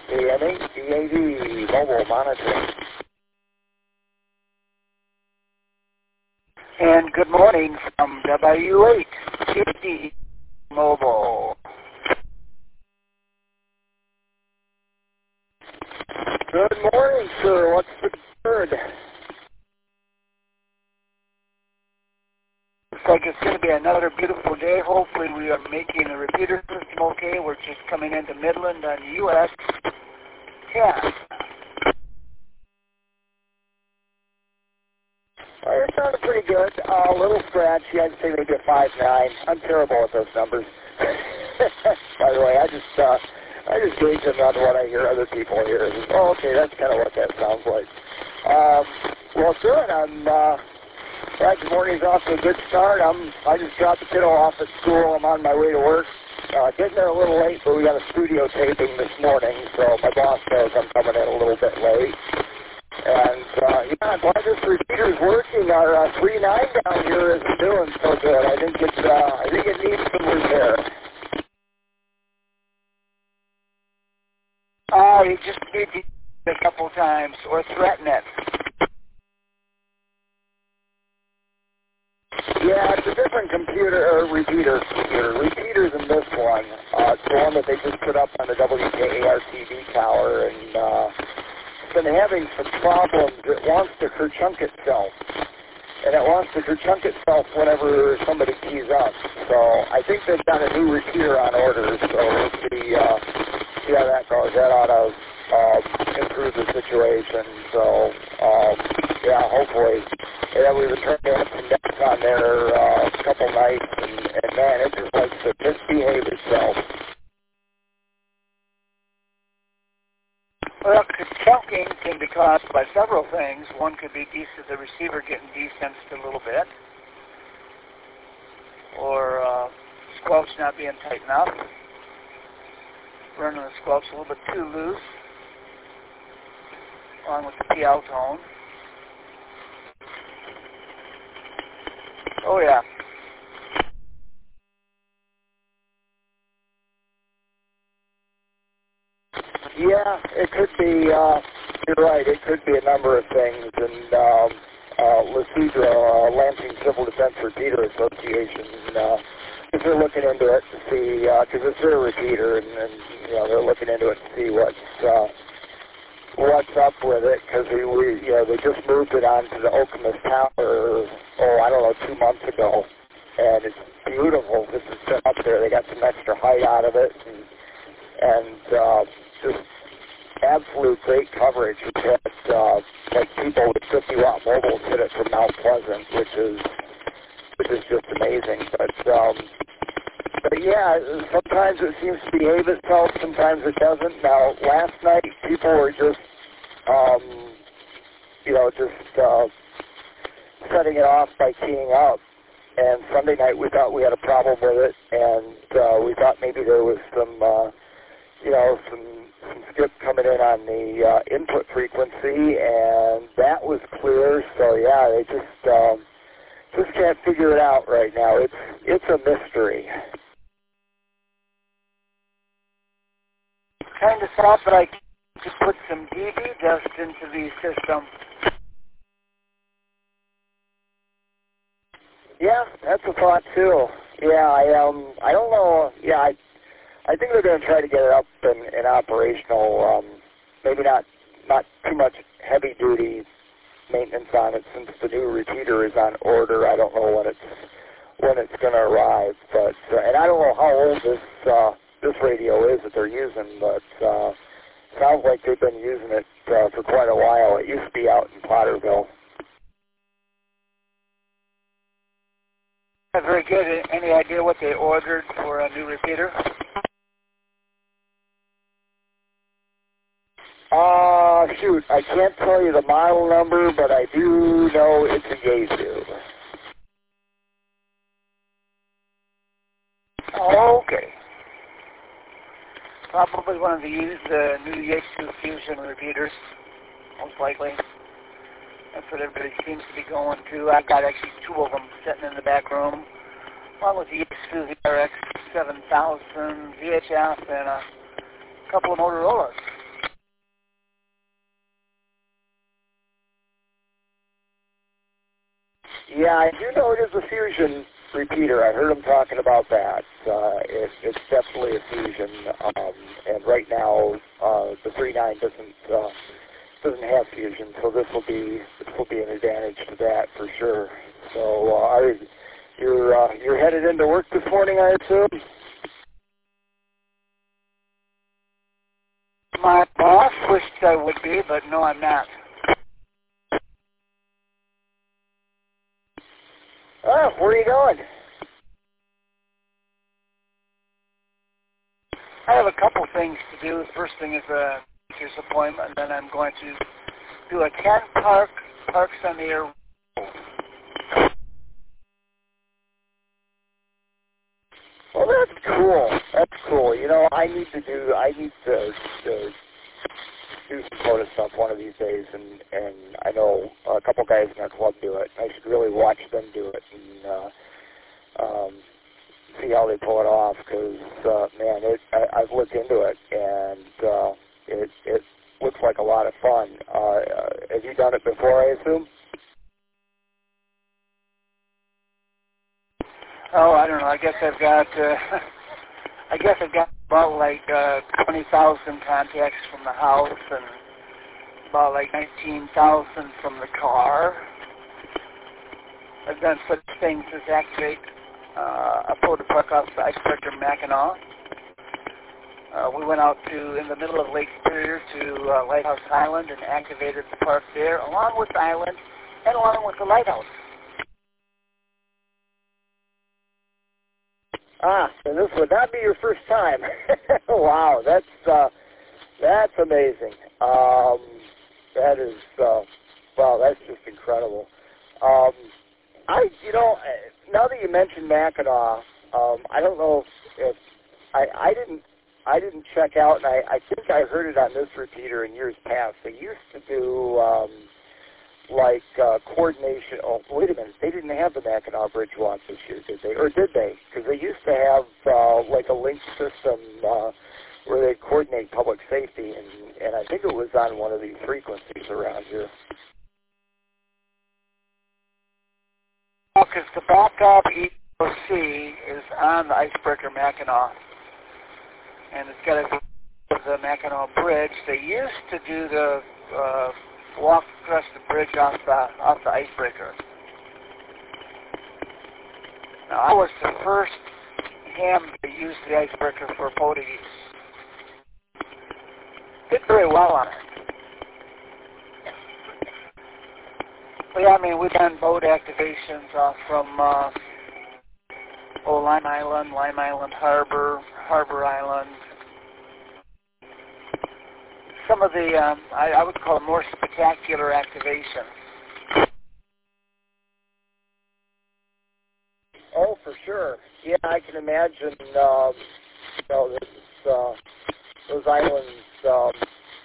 AM8DAV mobile monitoring. And good morning from W8DAV mobile. Good morning, sir. What's the word? Looks like it's going to be another beautiful day. Hopefully we are making the repeater system okay. We're just coming into Midland on US 10. It sounded pretty good. A little scratchy. I'd say maybe a 5.9. I'm terrible at those numbers. By the way, I just gauge them on what I hear other people hear. Oh, okay, that's kind of what that sounds like. Well, good. Good morning's off to a good start. I just dropped the kiddo off at school. I'm on my way to work. Getting there a little late, but we got a studio taping this morning, so my boss knows I'm coming in a little bit late. And, I'm glad this repeater's working. Our 3.9 down here isn't doing so good. I think it needs some repair. You just need to a couple times or threaten it. Yeah, it's a different repeater. Repeaters in this one. It's the one that they just put up on the WKAR-TV tower, and it's been having some problems. It wants to kerchunk itself. And it wants to kerchunk itself whenever somebody keys up. So I think they've got a new repeater on order, so we'll see how that goes. That ought to improve the situation. So, hopefully. Yeah, we returned to some decks on there a couple nights, and man, it just likes to misbehave itself. Well, kerchunking can be caused by several things. One could be the receiver getting desensed a little bit, or squelch not being tight enough, running the squelch a little bit too loose, along with the PL tone. Oh, yeah. Yeah, it could be, you're right, it could be a number of things, and LaCedra, Lansing Civil Defense Repeater Association, if they're looking into it to see, because it's their repeater, and they're looking into it to see what's up with it, because they just moved it onto the Okemos Tower, 2 months ago, and it's beautiful. This is set up there. They got some extra height out of it, and just absolute great coverage. We've had people with 50-watt mobiles hit it from Mount Pleasant, which is just amazing. But yeah, sometimes it seems to behave itself, sometimes it doesn't. Now, last night people were just setting it off by keying up. And Sunday night we thought we had a problem with it, and we thought maybe there was some skip coming in on the input frequency, and that was clear. So yeah, they just can't figure it out right now. It's a mystery. Kind of thought that I could put some DV dust into the system. Yeah, that's a thought too. Yeah, I don't know. Yeah, I think they're going to try to get it up and operational. Maybe not too much heavy duty maintenance on it since the new repeater is on order. I don't know when it's going to arrive, but and I don't know how old this radio is that they're using, but sounds like they've been using it for quite a while. It used to be out in Potterville. Very good. Any idea what they ordered for a new repeater? Shoot, I can't tell you the model number, but I do know it's a Yaesu. Oh, okay. Probably one of the new Yaesu Fusion repeaters, most likely. That's what everybody seems to be going to. I've got actually 2 of them sitting in the back room, along with the Yaesu VRX 7000 VHF and a couple of Motorola's. Yeah, I do know it is a fusion repeater. I heard him talking about that. It's definitely a fusion, and right now the 3.9 doesn't have fusion, so this will be an advantage to that for sure. So you're headed into work this morning, I assume? My boss wished I would be, but no, I'm not. Oh, where are you going? I have a couple things to do. The first thing is a teacher's appointment, and then I'm going to do a 10 Parks on the Air. Well, that's cool. That's cool. You know, I need to do some photo stuff one of these days, and I know a couple guys in our club do it. I should really watch them do it and see how they pull it off, because man, I've looked into it, and it looks like a lot of fun. Have you done it before, I assume? Oh, I don't know. I guess I've got about like 20,000 contacts from the house and about like 19,000 from the car. I've done such things as activate a photo park off the icebreaker Mackinac. We went out in the middle of Lake Superior to Lighthouse Island and activated the park there, along with the island and along with the lighthouse. Ah, and this would not be your first time. Wow, that's amazing. That is wow, that's just incredible. Now that you mentioned Mackinac, I don't know if I didn't check out, and I think I heard it on this repeater in years past. They used to do coordination. Oh, wait a minute. They didn't have the Mackinac Bridge walk this year, did they? Or did they? Because they used to have like a link system where they coordinate public safety, and I think it was on one of these frequencies around here. Because the backup EOC is on the icebreaker Mackinac, and it's got to go to the Mackinac Bridge. They used to do the walk across the bridge off the icebreaker. Now, I was the first ham to use the icebreaker for photo use. Did very well on it. But yeah, I mean, we've done boat activations off from Lime Island Harbor, Harbor Island. Some of the, I would call them more spectacular activations. Oh, for sure. Yeah, I can imagine, those islands,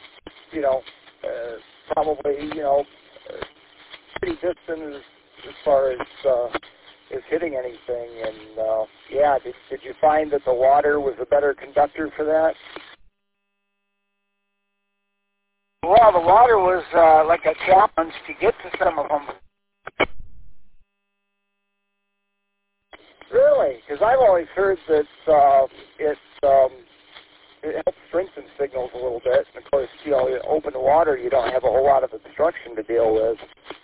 probably, pretty distant as far as hitting anything. And, yeah, did you find that the water was a better conductor for that? Well, the water was like a challenge to get to some of them. Really? Because I've always heard that it helps strengthen signals a little bit. And of course, open water, you don't have a whole lot of obstruction to deal with.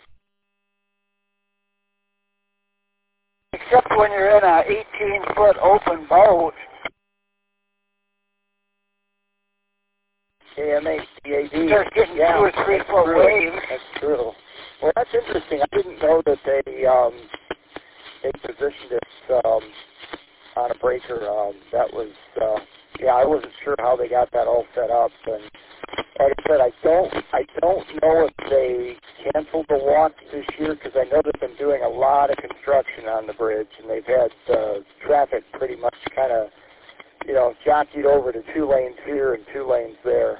Except when you're in a 18-foot open boat. AMACAD. You start getting 2 or 3 foot waves. That's true. Well, that's interesting. I didn't know that they positioned it on a breaker. That was, I wasn't sure how they got that all set up. And like I said, I don't know if they canceled the walk this year, because I know they've been doing a lot of construction on the bridge, and they've had traffic pretty much kind of, jockeyed over to 2 lanes here and 2 lanes there.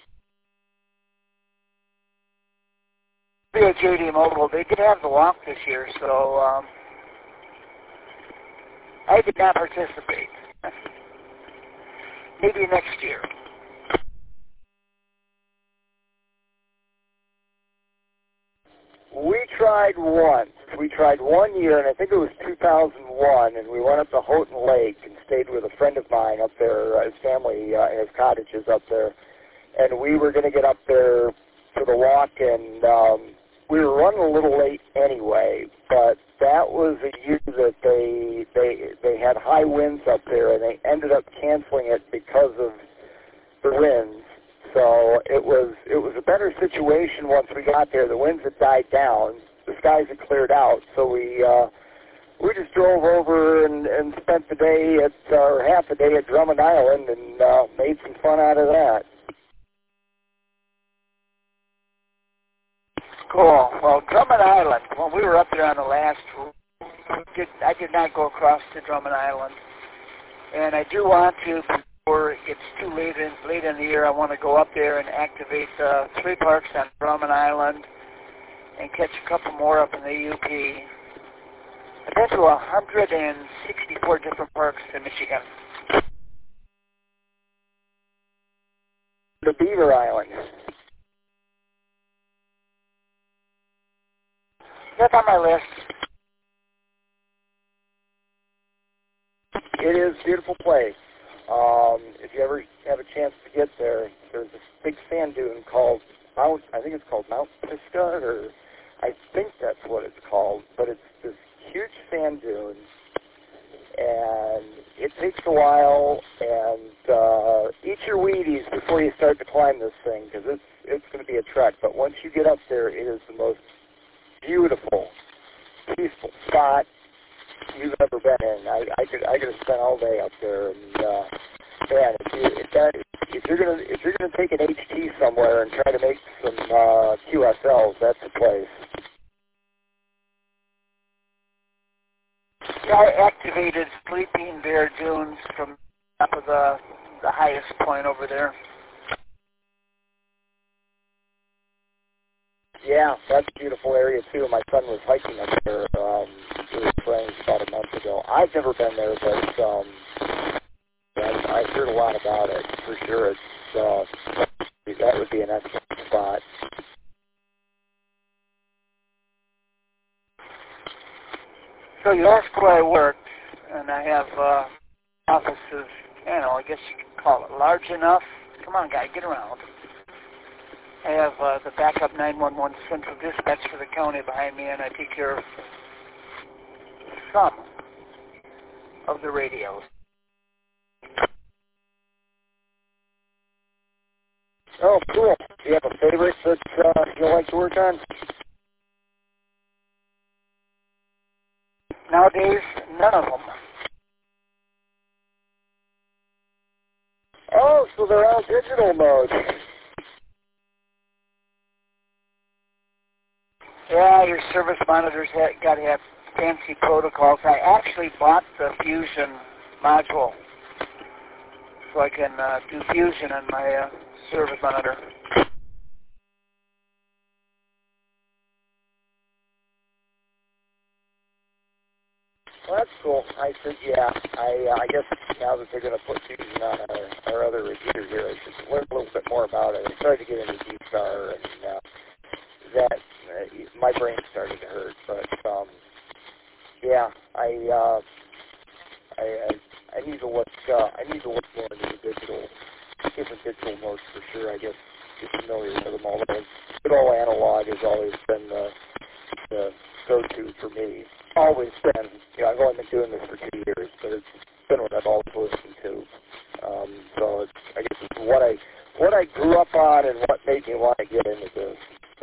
JD Mobile, they did have the walk this year, so I did not participate. Maybe next year. We tried once. we tried 1 year, and I think it was 2001, and we went up to Houghton Lake and stayed with a friend of mine up there, his family, his cottages up there. And we were going to get up there for the walk, and we were running a little late anyway, but that was a year that they had high winds up there, and they ended up canceling it because of the winds. So it was a better situation once we got there. The winds had died down, the skies had cleared out, so we just drove over and spent the day or half a day at Drummond Island and made some fun out of that. Cool. Well, Drummond Island, when we were up there on the last route, I did not go across to Drummond Island. And I do want to, before it's too late in the year, I want to go up there and activate 3 parks on Drummond Island and catch a couple more up in the UP. I've been to 164 different parks in Michigan. The Beaver Island. That's on my list. It is a beautiful place. If you ever have a chance to get there, there's this big sand dune called Mount Pisgah, or I think that's what it's called, but it's this huge sand dune, and it takes a while, and eat your Wheaties before you start to climb this thing, because it's going to be a trek, but once you get up there, it is the most beautiful, peaceful spot you've ever been in. I could have spent all day up there, and man, if you're gonna take an HT somewhere and try to make some QSLs, that's the place. Yeah, I activated Sleeping Bear Dunes from top of the highest point over there. Yeah, that's a beautiful area too. My son was hiking up there with his friends about a month ago. I've never been there, but I've heard a lot about it for sure. That would be an excellent spot. So you asked where I work, and I have offices, I guess you could call it large enough. Come on, guy, get around. I have the backup 911 central dispatch for the county behind me, and I take care of some of the radios. Oh, cool. Do you have a favorite that you like to work on? Nowadays, none of them. Oh, so they're all digital mode. Yeah, your service monitors got to have fancy protocols. I actually bought the Fusion module so I can do Fusion on my service monitor. Well, that's cool. I said, yeah. I guess now that they're going to put Fusion on our other repeater here, I should learn a little bit more about it. I started to get into D-Star, and that my brain started to hurt. But yeah, I need to look. I need to look more into the different digital modes for sure. I guess get familiar with them. Although good old analog has always been the go-to for me. Always been. I've only been doing this for 2 years, but it's been what I've always listened to. So I guess it's what I grew up on and what made me want to get into this.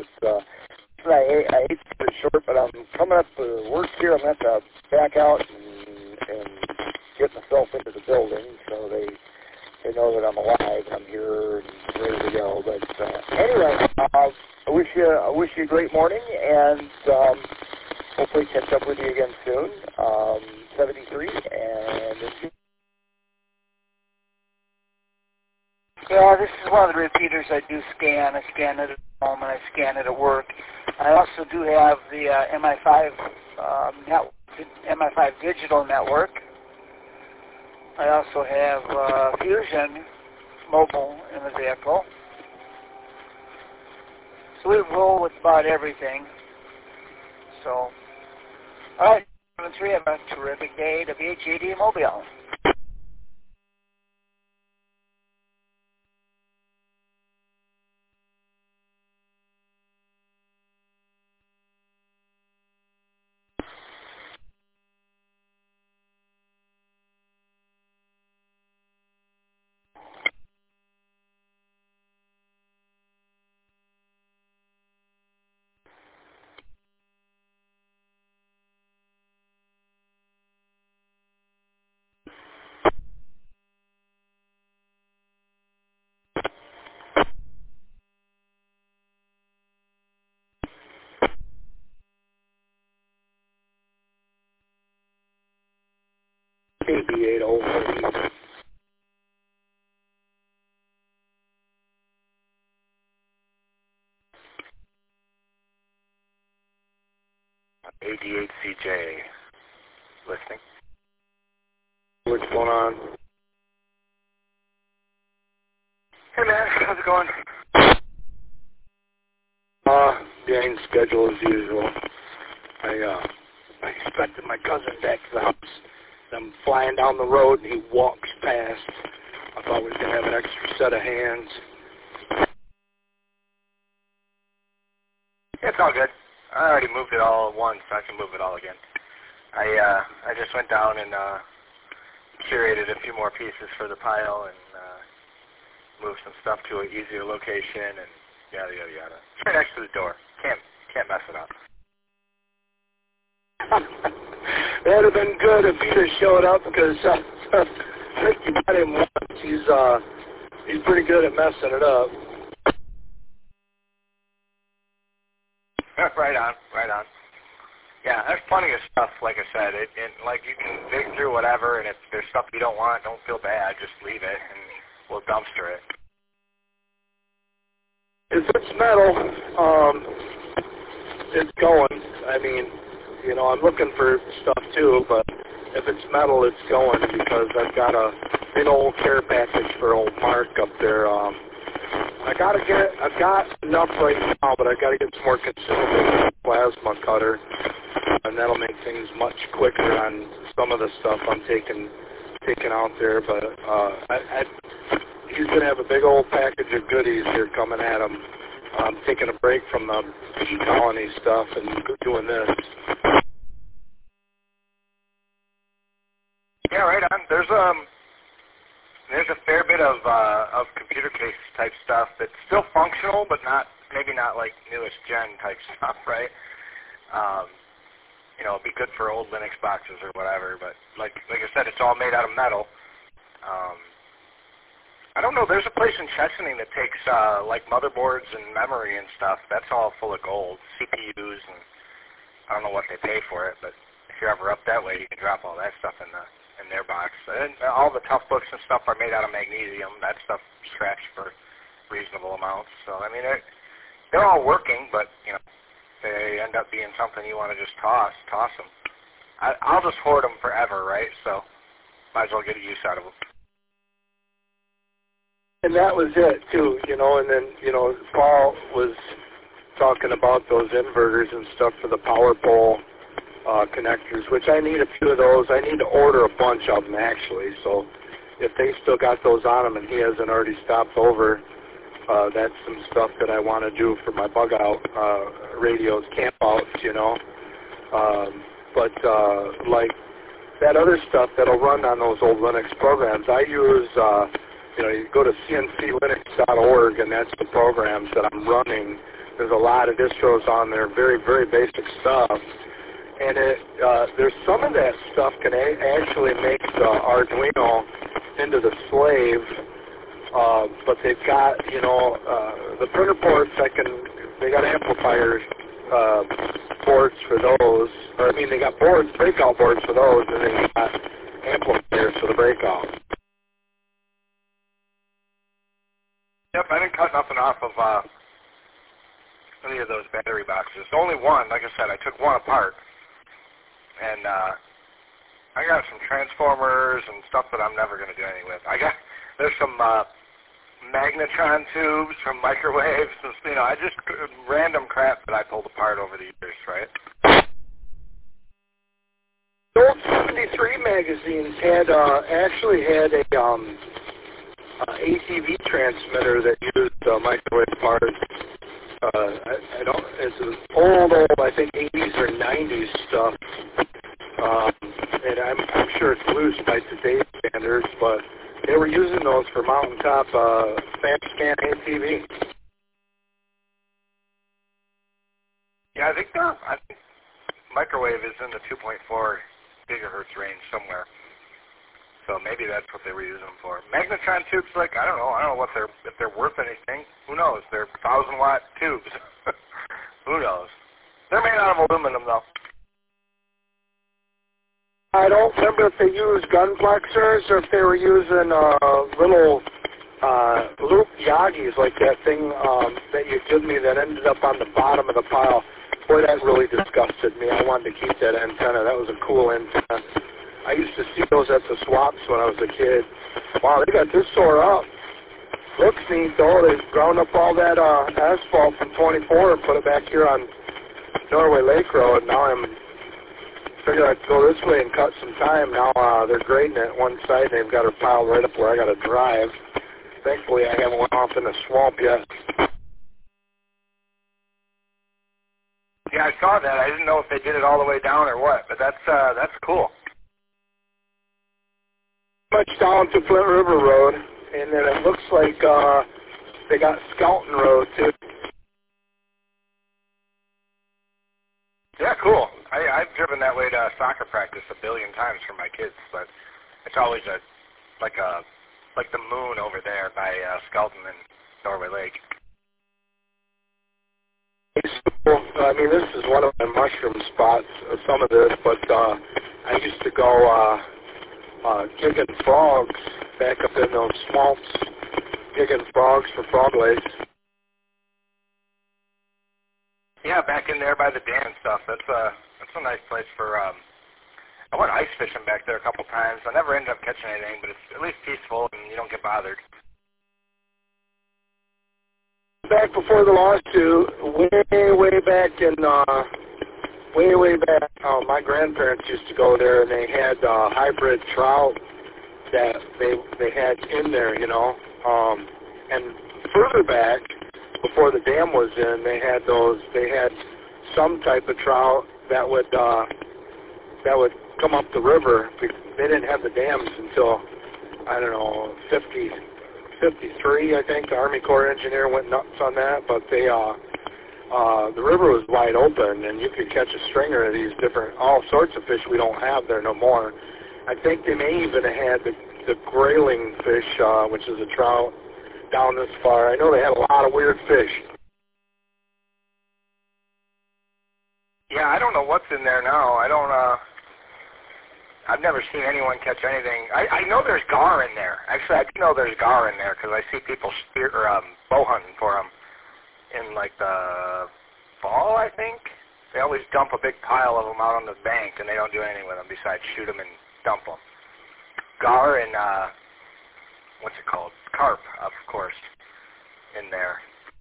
I hate to cut it short, but I'm coming up to work here. I'm going to have to back out and get myself into the building so they know that I'm alive and I'm here and ready to go. But anyway, I wish you a great morning, and hopefully catch up with you again soon. 73 and. Yeah, this is one of the repeaters I do scan. I scan it at home and I scan it at work. I also do have the MI5 MI5 digital network. I also have Fusion mobile in the vehicle. So we roll with about everything. So All right, 3, have a terrific day. WHAD Mobile. AB801. AD8CJ. Listening. What's going on? Hey man, how's it going? Behind schedule as usual. I expected my cousin back to the house. I'm flying down the road and he walks past. I thought we were going to have an extra set of hands. It's all good. I already moved it all once. I can move it all again. I just went down and curated a few more pieces for the pile and moved some stuff to an easier location and yada yada yada. Right next to the door. Can't mess it up. That would have been good if he'd have showed up because I think you got him once. He's pretty good at messing it up. Right on. Yeah, there's plenty of stuff, like I said. Like you can dig through whatever, and if there's stuff you don't want, don't feel bad. Just leave it, and we'll dumpster it. If it's metal, it's going. I mean, you know, I'm looking for stuff too, but if it's metal, it's going because I've got a big old care package for old Mark up there. I've got enough right now, but I've got to get some more consumables, plasma cutter, and that'll make things much quicker on some of the stuff I'm taking out there. But he's going to have a big old package of goodies here coming at him. I'm taking a break from the bee colony stuff and doing this. Yeah, right on. There's a fair bit of computer case type stuff that's still functional, but maybe not like newest gen type stuff, right? You know, it'd be good for old Linux boxes or whatever, but like I said, it's all made out of metal. I don't know. There's a place in Chesaning that takes like motherboards and memory and stuff. That's all full of gold, CPUs, and I don't know what they pay for it, but if you're ever up that way, you can drop all that stuff in their box. And all the tough books and stuff are made out of magnesium. That stuff scratched for reasonable amounts. So I mean, they're all working, but you know, they end up being something you want to just toss them. I'll just hoard them forever, right? So might as well get a use out of them. And that was it too, you know. And then Paul was talking about those inverters and stuff for the power pole connectors, which I need a few of those. I need to order a bunch of them actually. So if they still got those on them and he hasn't already stopped over, that's some stuff that I want to do for my bug out radios, camp outs, you know. But like that other stuff that'll run on those old Linux programs, I use. You go to cnclinux.org, and that's the programs that I'm running. There's a lot of distros on there, very, very basic stuff. And there's some of that stuff can actually make the Arduino into the slave, but they've got, the printer ports, they got amplifiers, ports for those. They got boards, breakout boards for those, and they got amplifiers for the breakout. Yep, I didn't cut nothing off of any of those battery boxes. Only one, like I said, I took one apart. And I got some transformers and stuff that I'm never going to do anything with. There's some magnetron tubes from microwaves, and, just random crap that I pulled apart over the years, right? magazines had actually had a ATV transmitter that used microwave parts. I don't. It's old, I think 80s or 90s stuff, and I'm sure it's loose by today's standards, but they were using those for mountaintop fast scan ATV. Yeah, I think microwave is in the 2.4 gigahertz range somewhere. So maybe that's what they were using them for. Magnetron tubes, like, I don't know what if they're worth anything. Who knows? They're 1,000-watt tubes. Who knows? They're made out of aluminum, though. I don't remember if they used gunplexers or if they were using little loop Yagis, like that thing that you gave me that ended up on the bottom of the pile. Boy, that really disgusted me. I wanted to keep that antenna. That was a cool antenna. I used to see those at the swaps when I was a kid. Wow, they got this tore up. Looks neat, though. They ground up all that asphalt from 24 and put it back here on Norway Lake Road. Now I'm figured I'd go this way and cut some time. Now they're grading it one side. They've got her piled right up where I got to drive. Thankfully, I haven't went off in the swamp yet. Yeah, I saw that. I didn't know if they did it all the way down or what, but that's cool. Much down to Flint River Road, and then it looks like they got Skelton Road too. Yeah, cool. I've driven that way to soccer practice a billion times for my kids, but it's always like the moon over there by Skelton and Norway Lake. I mean, this is one of my mushroom spots, some of this, but I used to go gigging frogs back up in those swamps, gigging frogs for frog legs. Yeah, back in there by the dam and stuff. That's a nice place for. I went ice fishing back there a couple times. I never ended up catching anything, but it's at least peaceful and you don't get bothered. Back before the lawsuit, way back in, way back, my grandparents used to go there, and they had hybrid trout that they had in there, you know. And further back, before the dam was in, they had some type of trout that would come up the river. They didn't have the dams until, I don't know, 53, I think. The Army Corps engineer went nuts on that, but the river was wide open, and you could catch a stringer of these different, all sorts of fish we don't have there no more. I think they may even have had the grayling fish, which is a trout, down this far. I know they had a lot of weird fish. Yeah, I don't know what's in there now. I've never seen anyone catch anything. I know there's gar in there. Actually, I do know there's gar in there because I see people bow hunting for them in like the fall, I think. They always dump a big pile of them out on the bank, and they don't do anything with them besides shoot them and dump them. Gar and, what's it called? Carp, of course, in there.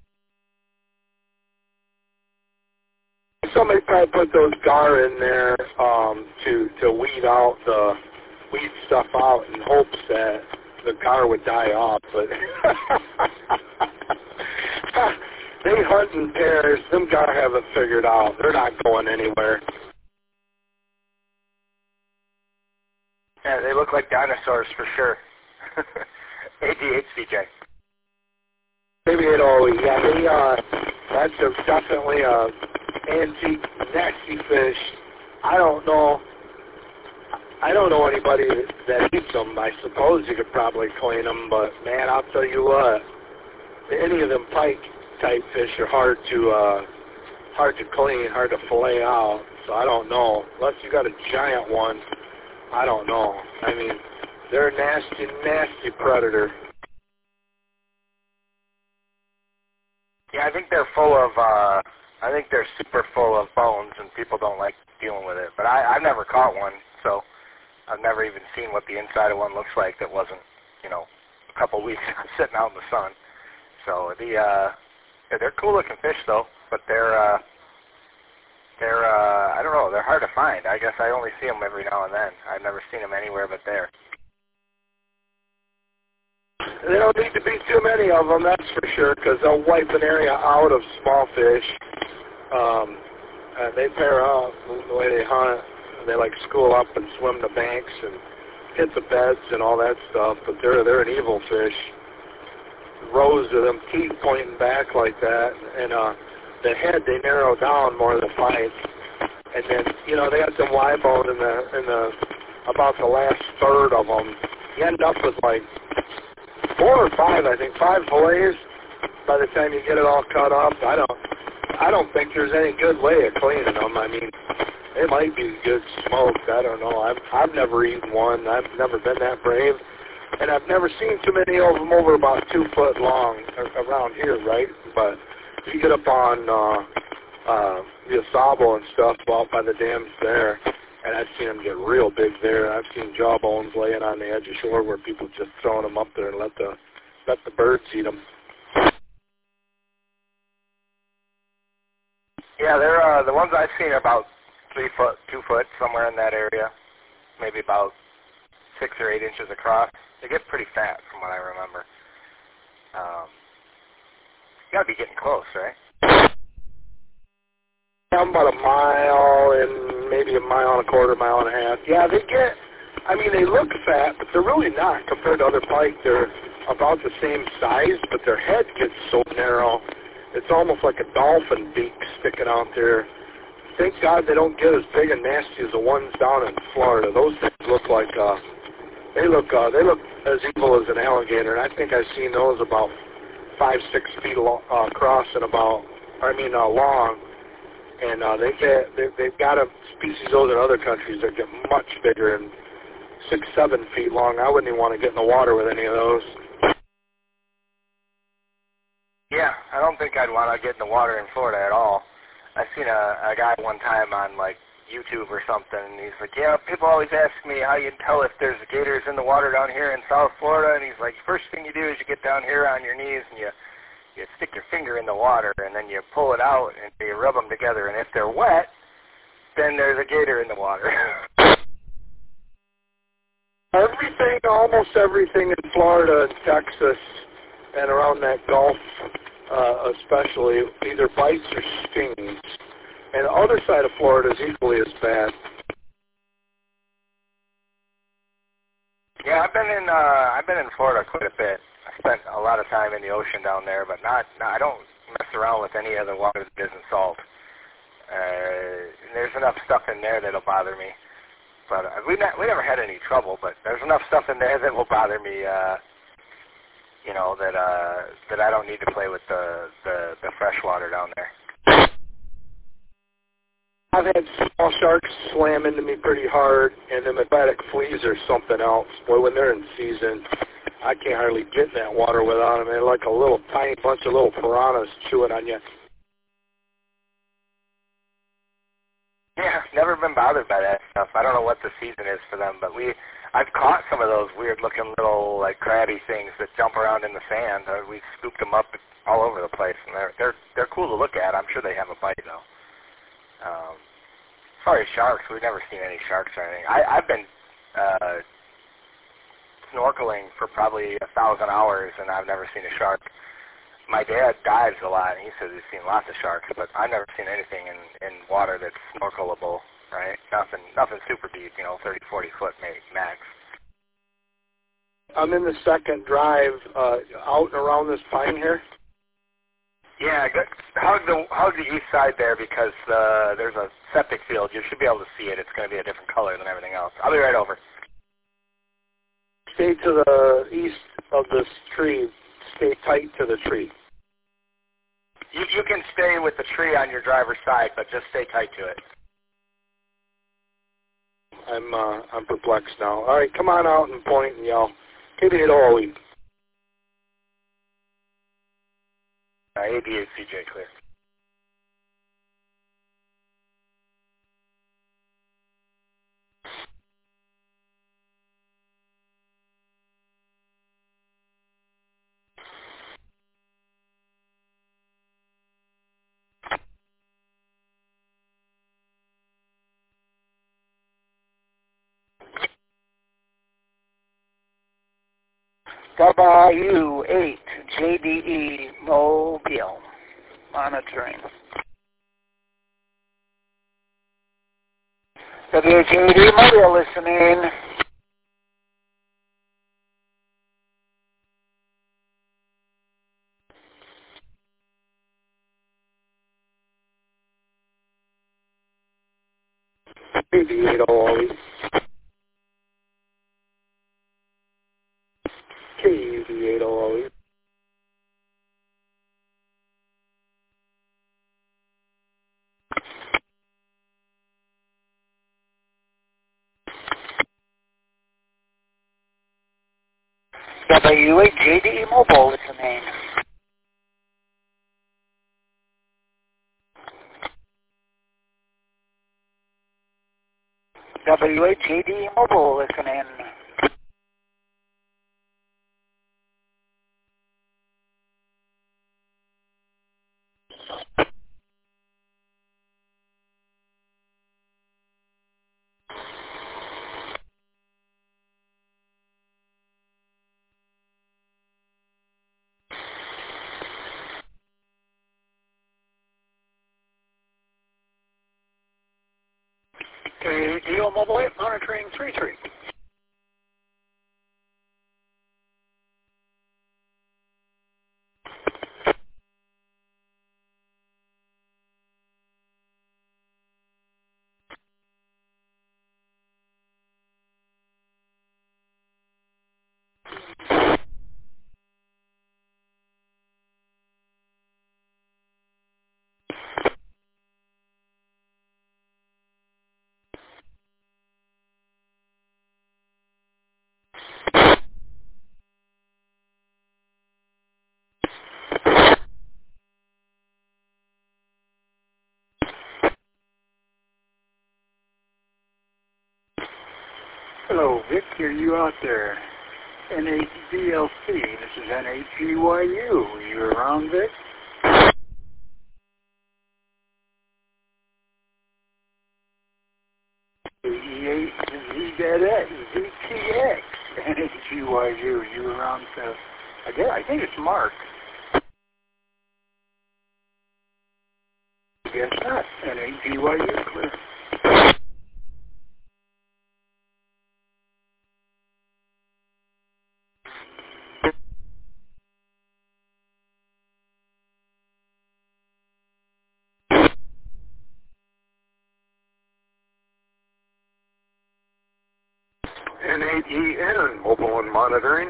Somebody probably put those gar in there to weed stuff out in hopes that the gar would die off, but they hunt in pairs. Them gar haven't figured out. They're not going anywhere. Yeah, they look like dinosaurs for sure. ADHD. Maybe that's definitely a antique, nasty fish. I don't know anybody that eats them. I suppose you could probably clean them, but man, I'll tell you what, any of them pike type fish are hard to clean, hard to fillet out. So I don't know. Unless you got a giant one, I don't know. I mean, they're a nasty, nasty predator. Yeah, I think they're full of. I think they're super full of bones, and people don't like dealing with it. But I've never caught one, so I've never even seen what the inside of one looks like that wasn't, a couple weeks sitting out in the sun. So they're cool looking fish though, but they're They're, I don't know, they're hard to find. I guess I only see them every now and then. I've never seen them anywhere but there. There don't need to be too many of them, that's for sure, because they'll wipe an area out of small fish. They pair up the way they hunt. They like school up and swim the banks and hit the beds and all that stuff, but they're an evil fish. Rows of them teeth pointing back like that, and the head they narrow down more than fight. And then, you know, they got some Y bone in the about the last third of them. You end up with like 4 or 5, I think, 5 fillets by the time you get it all cut up. I don't think there's any good way of cleaning them. I mean, it might be good smoked. I don't know. I've never eaten one. I've never been that brave. And I've never seen too many of them over about 2 foot long around here, right? But you get up on the Asabo and stuff out by the dams there, and I've seen them get real big there. I've seen jawbones laying on the edge of shore where people just throwing them up there and let the birds eat them. Yeah, they're the ones I've seen are about 3 foot, 2 foot, somewhere in that area, maybe about 6 or 8 inches across. They get pretty fat, from what I remember. You gotta be getting close, right? I'm about a mile and maybe a mile and a quarter, mile and a half. Yeah, they look fat, but they're really not compared to other pike. They're about the same size, but their head gets so narrow. It's almost like a dolphin beak sticking out there. Thank God they don't get as big and nasty as the ones down in Florida. Those things look like, they look as evil as an alligator, and I think I've seen those about 5-6 feet across and long. And they've got a species of those in other countries that get much bigger and 6-7 feet long. I wouldn't even want to get in the water with any of those. Yeah, I don't think I'd want to get in the water in Florida at all. I seen a guy one time on like YouTube or something, and he's like, yeah, people always ask me how you tell if there's gators in the water down here in South Florida, and he's like, first thing you do is you get down here on your knees and you stick your finger in the water, and then you pull it out and you rub them together, and if they're wet, then there's a gator in the water. Almost everything in Florida and Texas and around that Gulf especially, either bites or stings. And the other side of Florida is equally as bad. Yeah, I've been in Florida quite a bit. I spent a lot of time in the ocean down there, but I don't mess around with any other water that isn't salt. There's enough stuff in there that'll bother me. But we never had any trouble, but there's enough stuff in there that will bother me, that I don't need to play with the fresh water down there. I've had small sharks slam into me pretty hard, and the aquatic fleas are something else. Boy, when they're in season, I can't hardly get in that water without them. They're like a little tiny bunch of little piranhas chewing on you. Yeah, never been bothered by that stuff. I don't know what the season is for them, but I've caught some of those weird-looking little like crabby things that jump around in the sand. We've scooped them up all over the place, and they're cool to look at. I'm sure they have a bite though. As far as sharks, we've never seen any sharks or anything. I've been snorkeling for probably 1,000 hours, and I've never seen a shark. My dad dives a lot, and he says he's seen lots of sharks, but I've never seen anything in water that's snorkelable, right? Nothing super deep, 30, 40 foot max. I'm in the second drive out and around this pine here. Yeah, hug the east side there because there's a septic field. You should be able to see it. It's going to be a different color than everything else. I'll be right over. Stay to the east of this tree. Stay tight to the tree. You can stay with the tree on your driver's side, but just stay tight to it. I'm perplexed now. All right, come on out and point and yell. Give me it all week. ADHCJ clear. W8JDE Mobile monitoring. WJD Mobile listening. KUB8OLE. KUB8OLE. W8JDE Mobile listening. W8JDE Mobile listening. KUDO Mobile 8 monitoring 33. Hello, Vic, are you out there? NHVLC, this is NHGYU. Are you around, Vic? E8ZX, ZTX, NHGYU. Are you around? I think it's Mark. I guess not. NHGYU, clear. N8EN, mobile and monitoring.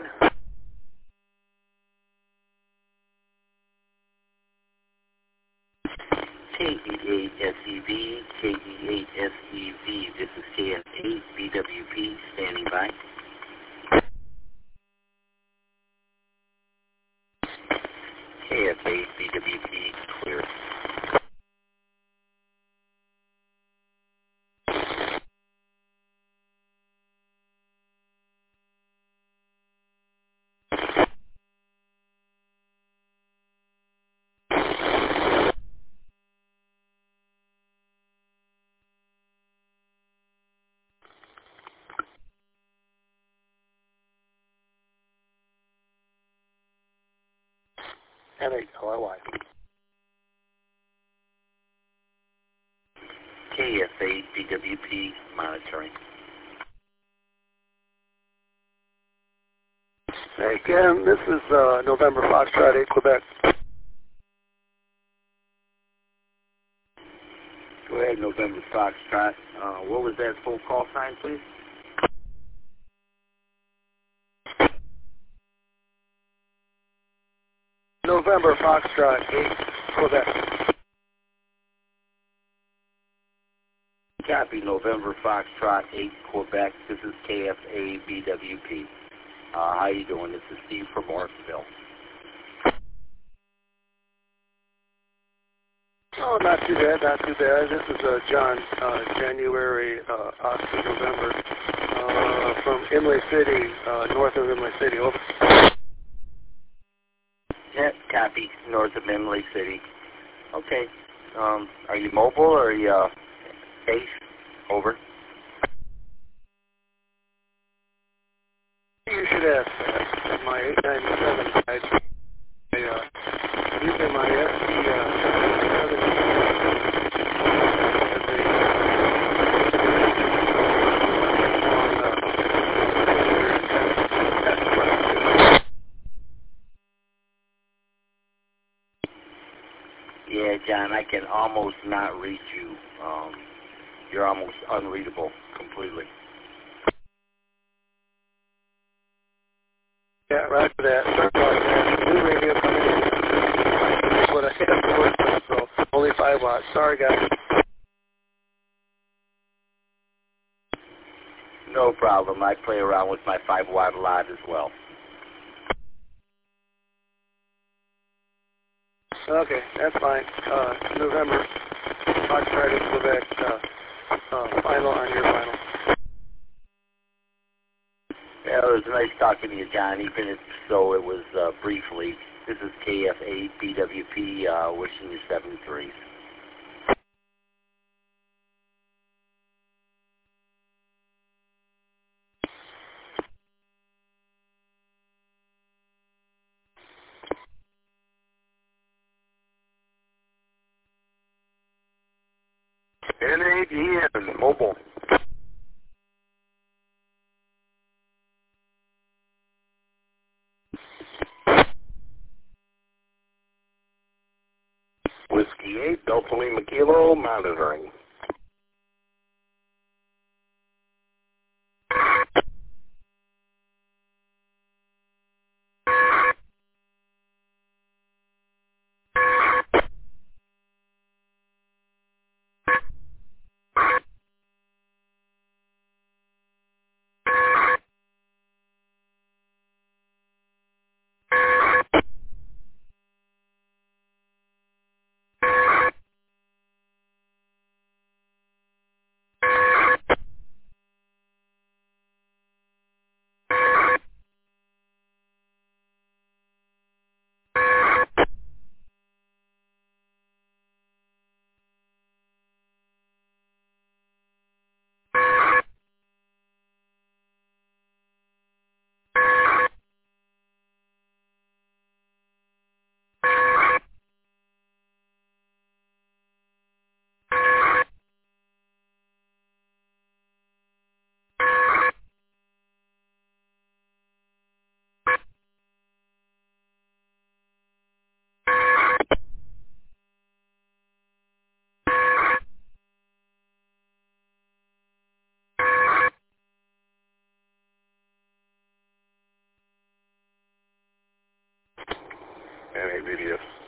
KE8SEV, KE8SEV, this is KF8BWP, standing by. KF8BWP, clear. N8LLI. KF8BWP, monitoring. Hey, Ken, this is November Foxtrot 8, Quebec. Go ahead, November Foxtrot. What was that full call sign, please? November Foxtrot 8, Quebec. Copy, November Foxtrot 8, Quebec. This is KFA-BWP. How you doing? This is Steve from Morrisville. Oh, not too bad, not too bad. This is John, January, Oscar, November, from Imlay City, north of Imlay City. Over. Yeah, copy, north of Imlay City. Okay. Are you mobile or are you base? Over. You should ask that. My John. I can almost not read you. You're almost unreadable completely. Yeah, right for that. Sorry about that. New radio coming in. That's what I have to work with, so only 5 watts. Sorry, guys. No problem. I play around with my 5-watt a lot as well. Okay, that's fine. November. I'll try to go back final on your final. Yeah, it was nice talking to you, John, even if so it was briefly. This is KF8 BWP wishing you 7-3. NADN Mobile. Whiskey 8 Delta Lima Kilo monitoring. NAVDS.